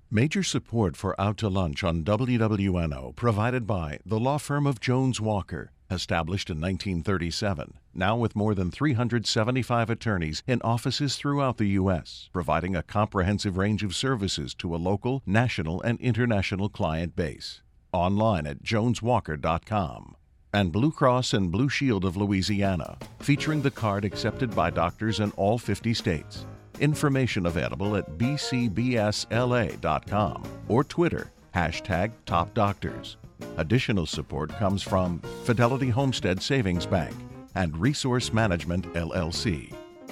Major support for Out to Lunch on WWNO provided by the law firm of Jones Walker, established in 1937, now with more than 375 attorneys in offices throughout the U.S., providing a comprehensive range of services to a local, national, and international client base. Online at joneswalker.com. And Blue Cross and Blue Shield of Louisiana, featuring the card accepted by doctors in all 50 states. Information available at bcbsla.com or Twitter, #TopDoctors. Additional support comes from Fidelity Homestead Savings Bank and Resource Management, LLC.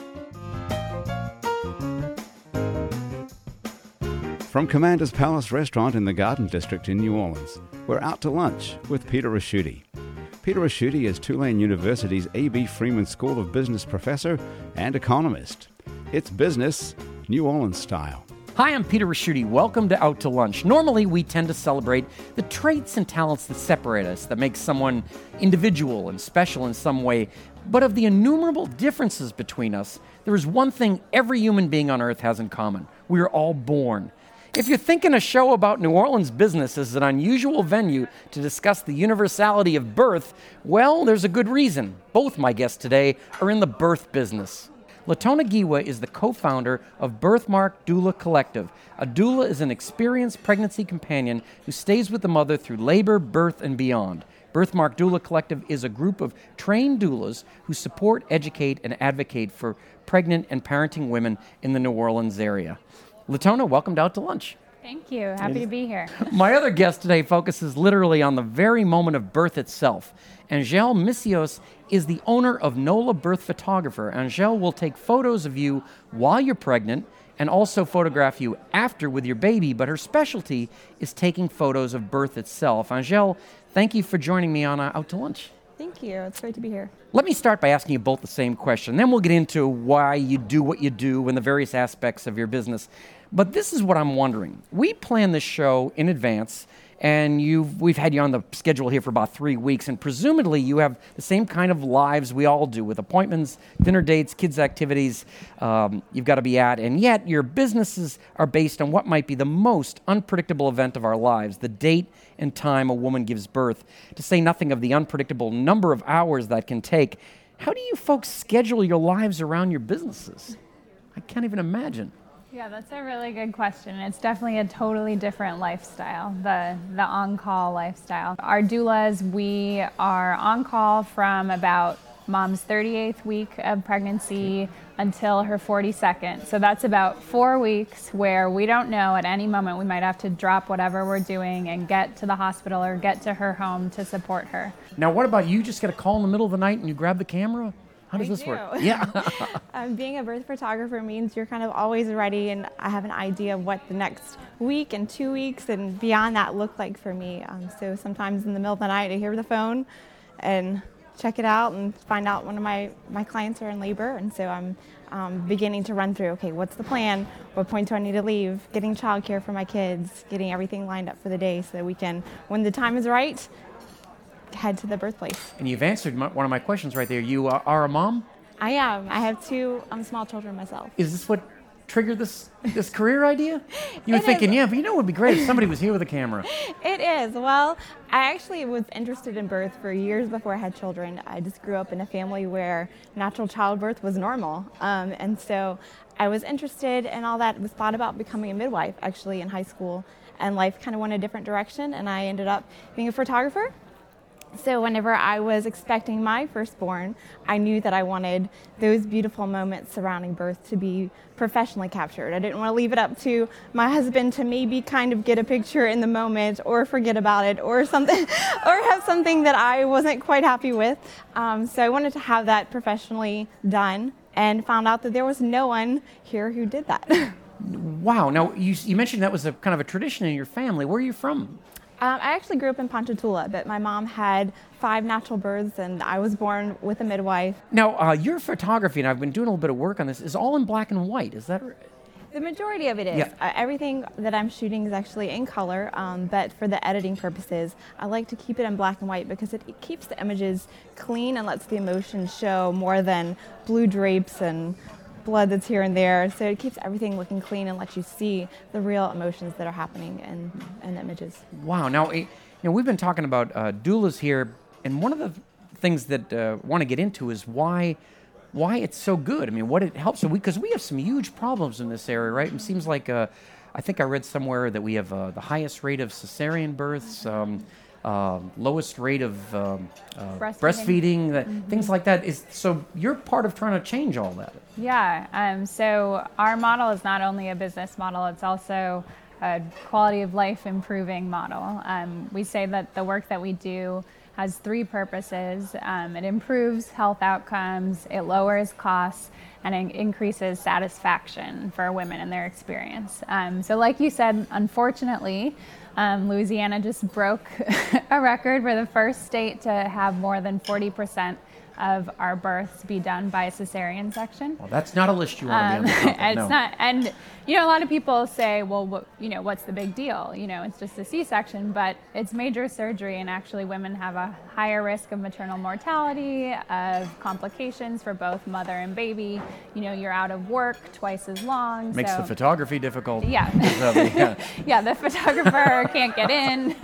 From Commander's Palace Restaurant in the Garden District in New Orleans, we're out to lunch with Peter Ricchiuti. Peter Ricchiuti is Tulane University's A.B. Freeman School of Business professor and economist. It's business, New Orleans style. Hi, I'm Peter Ricchiuti. Welcome to Out to Lunch. Normally, we tend to celebrate the traits and talents that separate us, that make someone individual and special in some way. But of the innumerable differences between us, there is one thing every human being on earth has in common. We are all born. If you're thinking a show about New Orleans business is an unusual venue to discuss the universality of birth, well, there's a good reason. Both my guests today are in the birth business. Latona Giwa is the co-founder of Birthmark Doula Collective. A doula is an experienced pregnancy companion who stays with the mother through labor, birth, and beyond. Birthmark Doula Collective is a group of trained doulas who support, educate, and advocate for pregnant and parenting women in the New Orleans area. Latona, welcome to Out to Lunch. Thank you. Happy to be here. My other guest today focuses literally on the very moment of birth itself. Angèle Missios is the owner of NOLA Birth Photographer. Angèle will take photos of you while you're pregnant and also photograph you after with your baby, but her specialty is taking photos of birth itself. Angèle, thank you for joining me on Out to Lunch. Thank you. It's great to be here. Let me start by asking you both the same question. Then we'll get into why you do what you do and the various aspects of your business. But this is what I'm wondering. We planned this show in advance, and we've had you on the schedule here for about 3 weeks, and presumably you have the same kind of lives we all do, with appointments, dinner dates, kids' activities you've got to be at, and yet your businesses are based on what might be the most unpredictable event of our lives, the date and time a woman gives birth, to say nothing of the unpredictable number of hours that can take. How do you folks schedule your lives around your businesses? I can't even imagine. Yeah, that's a really good question. It's definitely a totally different lifestyle, the on-call lifestyle. Our doulas, we are on call from about mom's 38th week of pregnancy until her 42nd. So that's about 4 weeks where we don't know, at any moment we might have to drop whatever we're doing and get to the hospital or get to her home to support her. Now, what about you just get a call in the middle of the night and you grab the camera? How does this work? Yeah. Being a birth photographer means you're kind of always ready, and I have an idea of what the next week and 2 weeks and beyond that look like for me. So sometimes in the middle of the night I hear the phone and check it out and find out one of my clients are in labor, and so I'm beginning to run through, okay, what's the plan? What point do I need to leave? Getting childcare for my kids, getting everything lined up for the day so that we can, when the time is right, head to the birthplace. And you've answered one of my questions right there. You are a mom? I am. I have two small children myself. Is this what triggered this career idea? You were thinking, yeah, but it would be great if somebody was here with a camera. It is. Well, I actually was interested in birth for years before I had children. I just grew up in a family where natural childbirth was normal. And so I was interested in all that, was thought about becoming a midwife actually in high school, and life kind of went a different direction, and I ended up being a photographer. So whenever I was expecting my firstborn, I knew that I wanted those beautiful moments surrounding birth to be professionally captured. I didn't want to leave it up to my husband to maybe kind of get a picture in the moment or forget about it or something, or have something that I wasn't quite happy with. So I wanted to have that professionally done, and found out that there was no one here who did that. Wow. Now, you mentioned that was a kind of a tradition in your family. Where are you from? I actually grew up in Ponchatoula, but my mom had 5 natural births, and I was born with a midwife. Now, your photography, and I've been doing a little bit of work on this, is all in black and white. Is that right? The majority of it is. Yeah. Everything that I'm shooting is actually in color, but for the editing purposes, I like to keep it in black and white because it keeps the images clean and lets the emotion show more than blue drapes and blood that's here and there. So it keeps everything looking clean and lets you see the real emotions that are happening in images. Wow. Now, we've been talking about doulas here, and one of the things that I want to get into is why it's so good. I mean, what it helps, because we have some huge problems in this area, right? It seems like, I think I read somewhere that we have the highest rate of cesarean births, lowest rate of breastfeeding, things like that. So you're part of trying to change all that. Yeah, so our model is not only a business model, it's also a quality of life improving model. We say that the work that we do has three purposes. It improves health outcomes, it lowers costs, and it increases satisfaction for women in their experience. So like you said, unfortunately, Louisiana just broke a record. We're the first state to have more than 40% of our births be done by a cesarean section. Well, that's not a list you want to be on the top of, It's not. And, a lot of people say, well, what's the big deal? It's just a C-section, but it's major surgery, and actually women have a higher risk of maternal mortality, of complications for both mother and baby. You're out of work twice as long. Makes the photography difficult. Yeah. Yeah, the photographer can't get in.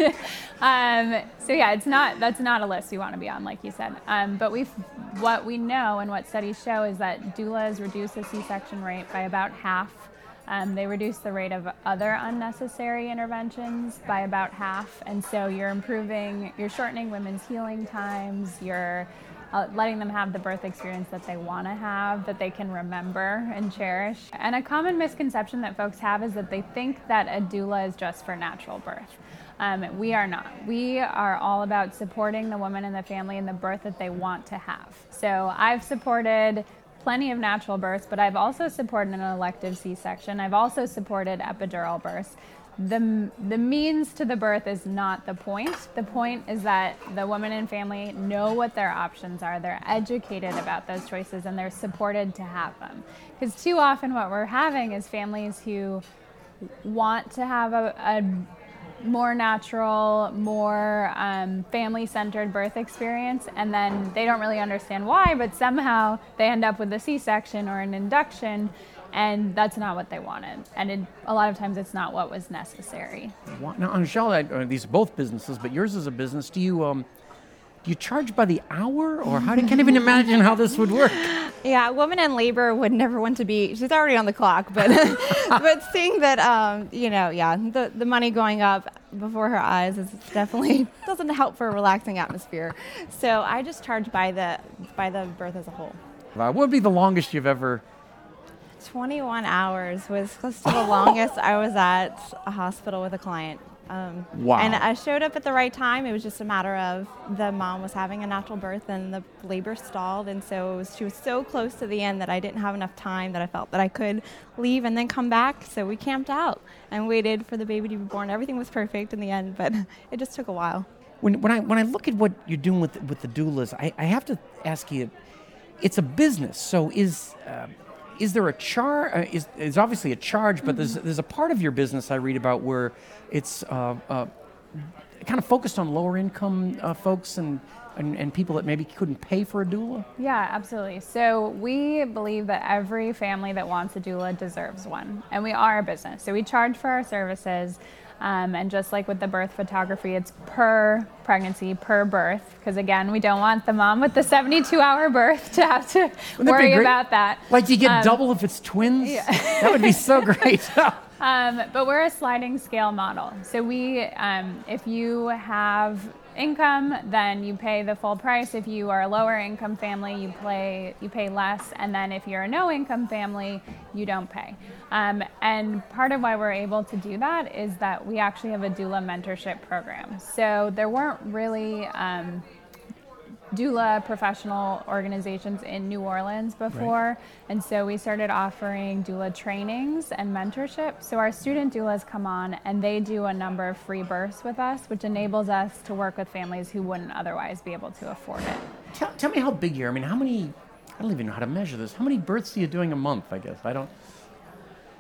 That's not a list we want to be on, like you said. But what we know and what studies show is that doulas reduce the C-section rate by about half. They reduce the rate of other unnecessary interventions by about half. And so you're shortening women's healing times, you're letting them have the birth experience that they want to have, that they can remember and cherish. And a common misconception that folks have is that they think that a doula is just for natural birth. We are not. We are all about supporting the woman and the family in the birth that they want to have. So I've supported plenty of natural births, but I've also supported an elective C-section. I've also supported epidural births. The means to the birth is not the point. The point is that the woman and family know what their options are. They're educated about those choices, and they're supported to have them. Because too often what we're having is families who want to have a more natural, more family-centered birth experience, and then they don't really understand why, but somehow they end up with a C-section or an induction, and that's not what they wanted. And a lot of times it's not what was necessary. Now, Michelle, these are both businesses, but yours is a business. Do you charge by the hour, or I can't even imagine how this would work? Yeah, a woman in labor would never want to be, she's already on the clock, but but seeing that, the money going up before her eyes is definitely doesn't help for a relaxing atmosphere. So I just charge by the birth as a whole. What would be the longest you've ever? 21 hours was close to the longest I was at a hospital with a client. Wow. And I showed up at the right time. It was just a matter of the mom was having a natural birth and the labor stalled. And so she was so close to the end that I didn't have enough time that I felt that I could leave and then come back. So we camped out and waited for the baby to be born. Everything was perfect in the end, but it just took a while. When I look at what you're doing with the doulas, I have to ask you, it's a business. So is there a charge? Is obviously a charge, but there's a part of your business I read about where it's kind of focused on lower income folks and people that maybe couldn't pay for a doula? Yeah, absolutely. So we believe that every family that wants a doula deserves one, and we are a business. So we charge for our services. And just like with the birth photography, it's per pregnancy, per birth, because again, we don't want the mom with the 72-hour birth to have to worry about that. Like, do you get double if it's twins? Yeah. That would be so great. But we're a sliding scale model. So we, if you have income, then you pay the full price. If you are a lower income family, you pay less. And then if you're a no income family, you don't pay. And part of why we're able to do that is that we actually have a doula mentorship program. So there weren't really doula professional organizations in New Orleans before, right. And so we started offering doula trainings and mentorship. So our student doulas come on and they do a number of free births with us, which enables us to work with families who wouldn't otherwise be able to afford it. Tell me how big you are. I mean, I don't even know how to measure this. How many births are you doing a month, I guess? I don't.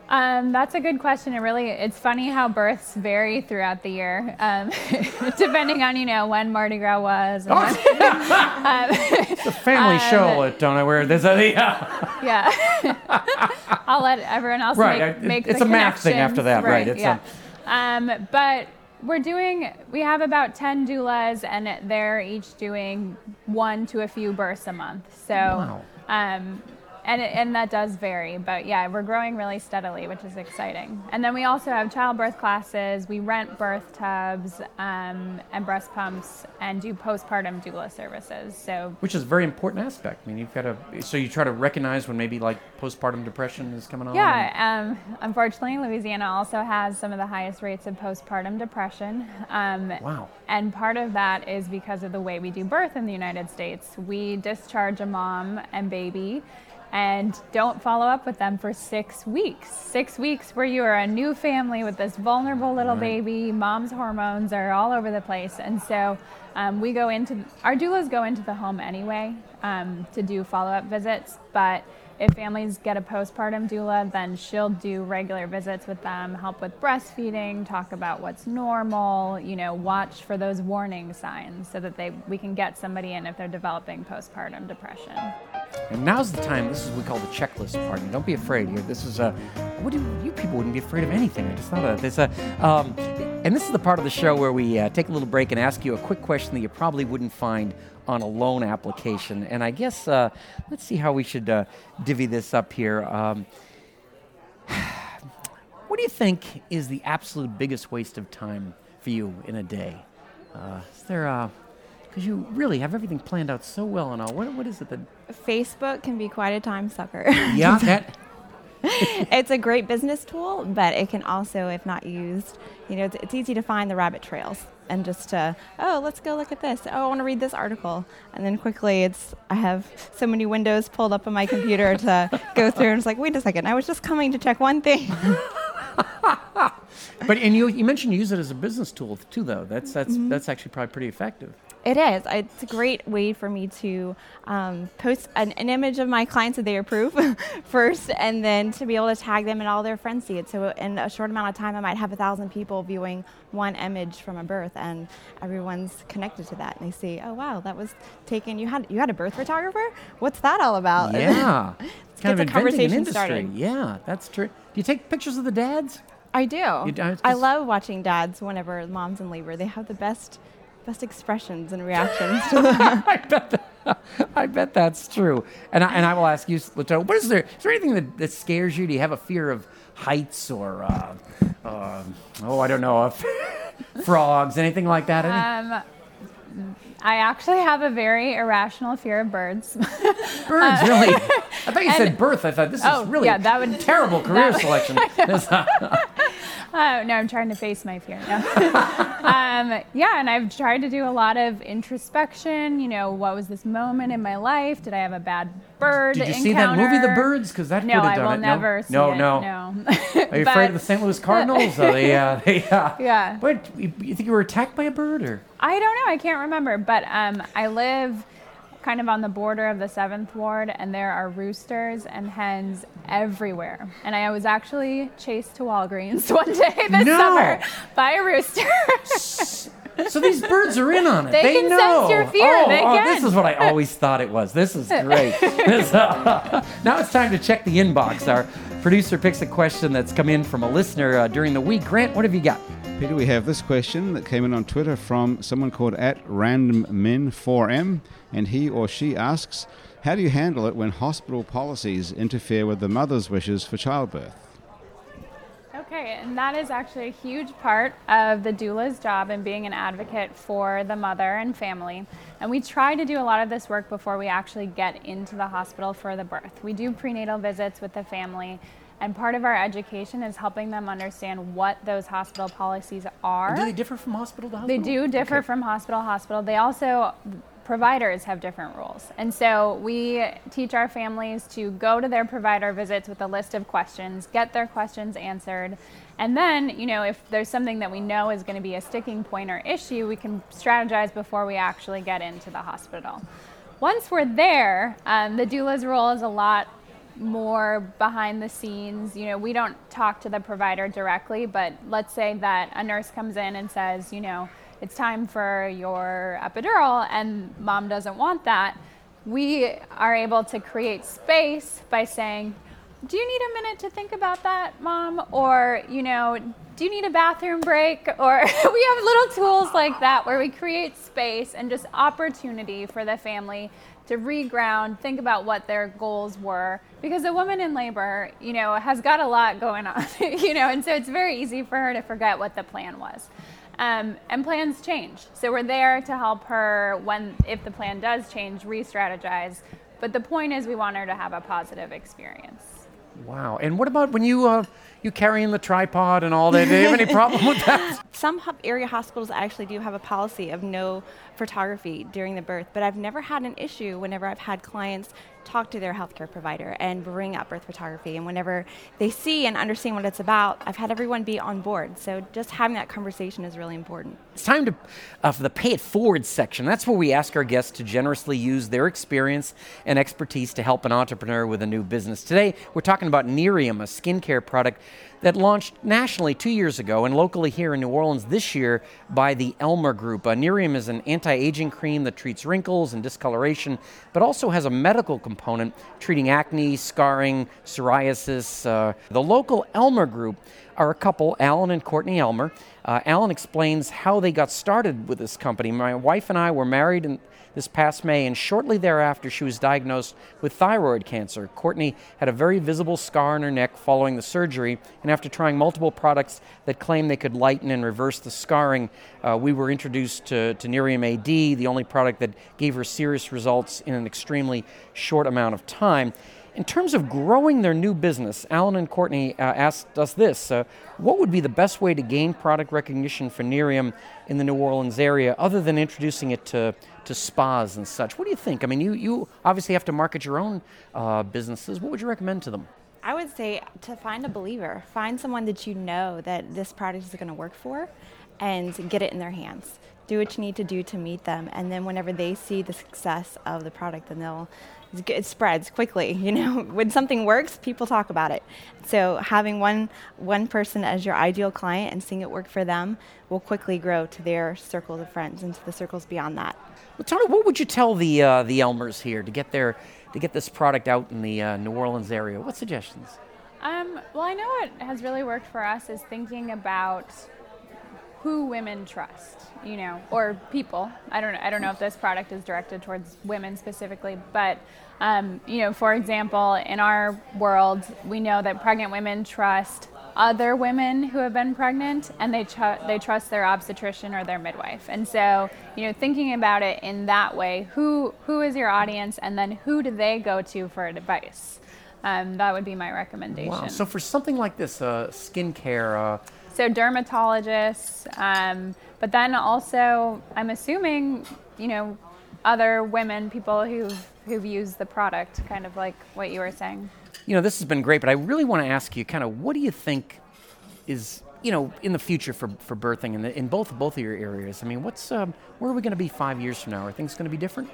That's a good question. It's funny how births vary throughout the year, depending on, when Mardi Gras was. And It's a family show at Donna where there's a... Yeah. I'll let everyone else make it's the a math thing after that, right? It's but we have about 10 doulas, and they're each doing 1 to a few births a month. So, wow. And that does vary, but yeah, we're growing really steadily, which is exciting. And then we also have childbirth classes. We rent birth tubs and breast pumps, and do postpartum doula services. So, which is a very important aspect. I mean, so you try to recognize when maybe like postpartum depression is coming on. Yeah, unfortunately, Louisiana also has some of the highest rates of postpartum depression. Wow. And part of that is because of the way we do birth in the United States. We discharge a mom and baby and don't follow up with them for 6 weeks. 6 weeks where you are a new family with this vulnerable little baby. Mom's hormones are all over the place. And so our doulas go into the home anyway to do follow-up visits. But if families get a postpartum doula, then she'll do regular visits with them, help with breastfeeding, talk about what's normal, watch for those warning signs so that we can get somebody in if they're developing postpartum depression. And now's the time. This is what we call the checklist part. And don't be afraid here. This is you people wouldn't be afraid of anything. I just thought of this. And this is the part of the show where we take a little break and ask you a quick question that you probably wouldn't find on a loan application. And I guess let's see how we should divvy this up here. What do you think is the absolute biggest waste of time for you in a day? Is there because you really have everything planned out so well and all. What is it that... Facebook can be quite a time sucker. Yeah, that... It's a great business tool, but it can also, if not used, it's easy to find the rabbit trails and just let's go look at this. Oh, I want to read this article. And then quickly I have so many windows pulled up on my computer to go through, and it's like, wait a second, I was just coming to check one thing. And you mentioned you use it as a business tool too, though. That's actually probably pretty effective. It is. It's a great way for me to post an image of my clients that they approve first, and then to be able to tag them and all their friends see it. So in a short amount of time, I might have 1,000 people viewing one image from a birth, and everyone's connected to that. And they see, oh, wow, that was taken. You had a birth photographer? What's that all about? Yeah. It's kind of inventing an industry. Started. Yeah, that's true. Do you take pictures of the dads? I do. I love watching dads whenever mom's in labor. They have the best expressions and reactions to them. I bet that's true. And I will ask you, Latoya, is there anything that scares you? Do you have a fear of heights or, I don't know, frogs, anything like that? I actually have a very irrational fear of birds. Birds, really? I thought you said birth. I thought this is really terrible career selection. No, I'm trying to face my fear. No. And I've tried to do a lot of introspection. What was this moment in my life? Did I have a bad bird encounter? Did you see that movie, The Birds? Because that could have done it. No, I will never see it. No. Are you afraid of the St. Louis Cardinals? Yeah. But you think you were attacked by a bird, or? I don't know. I can't remember. But I live kind of on the border of the 7th Ward, and there are roosters and hens everywhere. And I was actually chased to Walgreens one day this summer by a rooster. So these birds are in on it. They can know. Sense your fear. They can. This is what I always thought it was. This is great. Now it's time to check the inbox. Our producer picks a question that's come in from a listener during the week. Grant, what have you got? Peter, we have this question that came in on Twitter from someone called @randommin4m, and he or she asks, how do you handle it when hospital policies interfere with the mother's wishes for childbirth? Okay, and that is actually a huge part of the doula's job in being an advocate for the mother and family. And we try to do a lot of this work before we actually get into the hospital for the birth. We do prenatal visits with the family, and part of our education is helping them understand what those hospital policies are. And do they differ from hospital to hospital? They do differ from hospital to hospital. They also, providers have different rules. And so we teach our families to go to their provider visits with a list of questions, get their questions answered. And then, if there's something that we know is going to be a sticking point or issue, we can strategize before we actually get into the hospital. Once we're there, the doula's role is a lot more behind the scenes. We don't talk to the provider directly, but let's say that a nurse comes in and says, it's time for your epidural, and mom doesn't want that. We are able to create space by saying, do you need a minute to think about that, mom? Or, do you need a bathroom break? Or we have little tools like that where we create space and just opportunity for the family to reground, think about what their goals were. Because a woman in labor, has got a lot going on, and so it's very easy for her to forget what the plan was. And plans change. So we're there to help her if the plan does change, re-strategize. But the point is we want her to have a positive experience. Wow. And what about when you carrying the tripod and all that? Do you have any problem with that? Some area hospitals actually do have a policy of no photography during the birth, but I've never had an issue whenever I've had clients talk to their healthcare provider and bring up birth photography. And whenever they see and understand what it's about, I've had everyone be on board. So just having that conversation is really important. It's time for the Pay It Forward section. That's where we ask our guests to generously use their experience and expertise to help an entrepreneur with a new business. Today, we're talking about Nerium, a skincare product that launched nationally 2 years ago and locally here in New Orleans this year by the Elmer Group. Nerium is an anti-aging cream that treats wrinkles and discoloration, but also has a medical component treating acne, scarring, psoriasis. The local Elmer Group are a couple, Alan and Courtney Elmer. Alan explains how they got started with this company. My wife and I were married this past May, and shortly thereafter she was diagnosed with thyroid cancer. Courtney had a very visible scar on her neck following the surgery, and after trying multiple products that claimed they could lighten and reverse the scarring, we were introduced to Nerium AD, the only product that gave her serious results in an extremely short amount of time. In terms of growing their new business, Alan and Courtney asked us this. What would be the best way to gain product recognition for Nerium in the New Orleans area other than introducing it to spas and such? What do you think? I mean, you obviously have to market your own businesses. What would you recommend to them? I would say to find a believer. Find someone that you know that this product is going to work for and get it in their hands. Do what you need to do to meet them. And then whenever they see the success of the product, then it spreads quickly. When something works, people talk about it. So having one person as your ideal client and seeing it work for them will quickly grow to their circles of friends and to the circles beyond that. Well, Tony, what would you tell the Elmers here to get this product out in the New Orleans area? What suggestions? Well, I know what has really worked for us is thinking about who women trust, or people. I don't know if this product is directed towards women specifically, but for example, in our world, we know that pregnant women trust other women who have been pregnant, and they trust their obstetrician or their midwife. And so, thinking about it in that way, who is your audience, and then who do they go to for advice? That would be my recommendation. Wow. So for something like this, skincare. So dermatologists, but then also, I'm assuming, other women, people who've used the product, kind of like what you were saying. This has been great, but I really want to ask you kind of what do you think is, in the future for birthing in both of your areas? I mean, where are we going to be 5 years from now? Are things going to be different?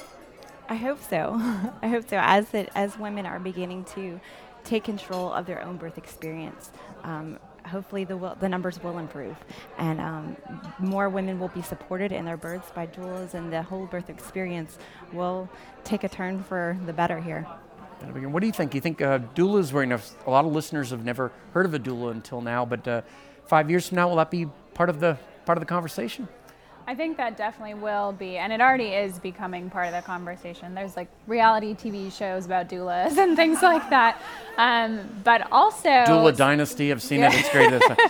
I hope so. I hope so. As women are beginning to take control of their own birth experience, hopefully the numbers will improve, and more women will be supported in their births by doulas, and the whole birth experience will take a turn for the better here. What do you think? You think doulas, a lot of listeners have never heard of a doula until now, but 5 years from now, will that be part of the conversation? I think that definitely will be, and it already is becoming part of the conversation. There's like reality TV shows about doulas and things like that, but also Doula Dynasty. I've seen it. It's great.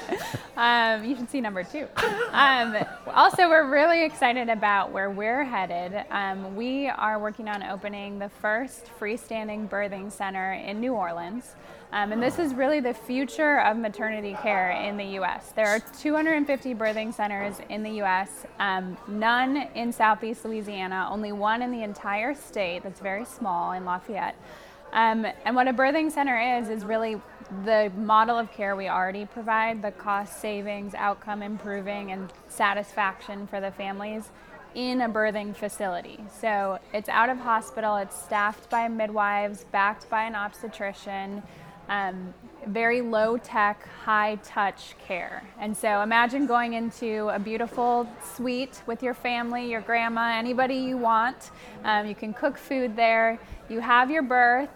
You should see number 2. Also, we're really excited about where we're headed. We are working on opening the first freestanding birthing center in New Orleans. And this is really the future of maternity care in the U.S. There are 250 birthing centers in the U.S., none in Southeast Louisiana, only one in the entire state that's very small in Lafayette. And what a birthing center is really the model of care we already provide, the cost savings, outcome improving, and satisfaction for the families in a birthing facility. So it's out of hospital, it's staffed by midwives, backed by an obstetrician, very low tech, high touch care. And so imagine going into a beautiful suite with your family, your grandma, anybody you want. You can cook food there. You have your birth.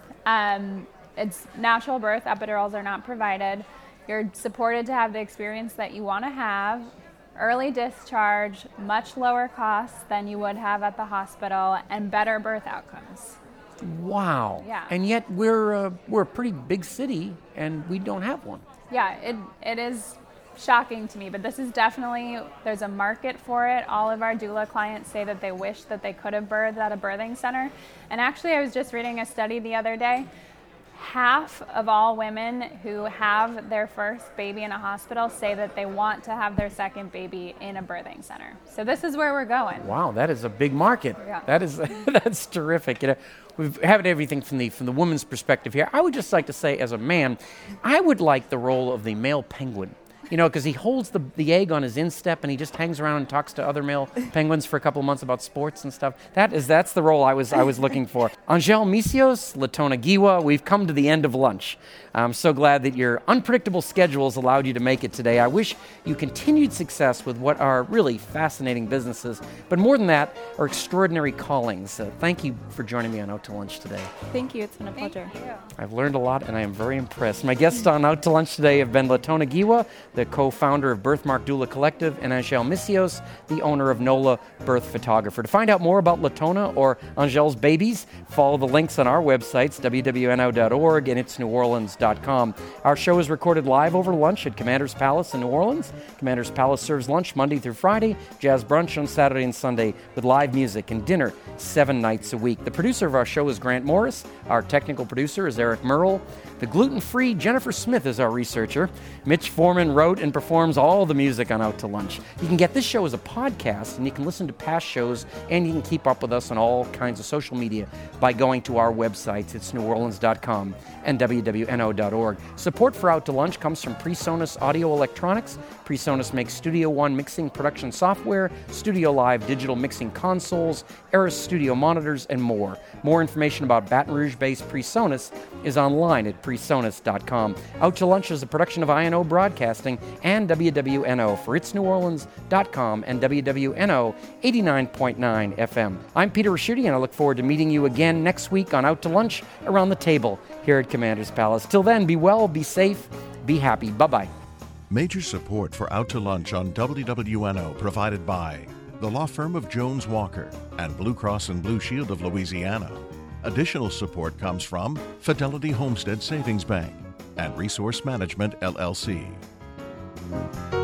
It's natural birth, epidurals are not provided. You're supported to have the experience that you want to have. Early discharge, much lower costs than you would have at the hospital, and better birth outcomes. Wow. Yeah. And yet we're a pretty big city and we don't have one. Yeah, it is shocking to me, but this is definitely, there's a market for it. All of our doula clients say that they wish that they could have birthed at a birthing center. And actually, I was just reading a study the other day. Half of all women who have their first baby in a hospital say that they want to have their second baby in a birthing center. So this is where we're going. Wow, that is a big market. Yeah. That's terrific. We've had everything from the woman's perspective here. I would just like to say, as a man, I would like the role of the male penguin. Because he holds the egg on his instep and he just hangs around and talks to other male penguins for a couple of months about sports and stuff. That's the role I was looking for. Angel Misios, Latona Giwa, we've come to the end of lunch. I'm so glad that your unpredictable schedules allowed you to make it today. I wish you continued success with what are really fascinating businesses, but more than that, are extraordinary callings. Thank you for joining me on Out to Lunch today. Thank you. It's been a pleasure. Thank you. I've learned a lot, and I am very impressed. My guests on Out to Lunch today have been Latona Giwa, the co-founder of Birthmark Doula Collective, and Angel Misios, the owner of NOLA Birth Photographer. To find out more about Latona or Angel's babies, follow the links on our websites, wwno.org and itsneworleans.com. Our show is recorded live over lunch at Commander's Palace in New Orleans. Commander's Palace serves lunch Monday through Friday, jazz brunch on Saturday and Sunday with live music, and dinner 7 nights a week. The producer of our show is Grant Morris. Our technical producer is Eric Merle. The gluten-free Jennifer Smith is our researcher. Mitch Foreman wrote and performs all the music on Out to Lunch. You can get this show as a podcast, and you can listen to past shows, and you can keep up with us on all kinds of social media by going to our websites. It's neworleans.com and wwno.org. Support for Out to Lunch comes from PreSonus Audio Electronics. PreSonus makes Studio One mixing production software, Studio Live digital mixing consoles, Eris Studio monitors, and more. More information about Baton Rouge-based PreSonus is online at presonus.com. Out to Lunch is a production of INO Broadcasting and WWNO for itsneworleans.com and WWNO 89.9 FM. I'm Peter Raschuti, and I look forward to meeting you again next week on Out to Lunch around the table here at Commander's Palace. Till then, be well, be safe, be happy. Bye-bye. Major support for Out to Lunch on WWNO provided by the law firm of Jones Walker and Blue Cross and Blue Shield of Louisiana. Additional support comes from Fidelity Homestead Savings Bank and Resource Management, LLC.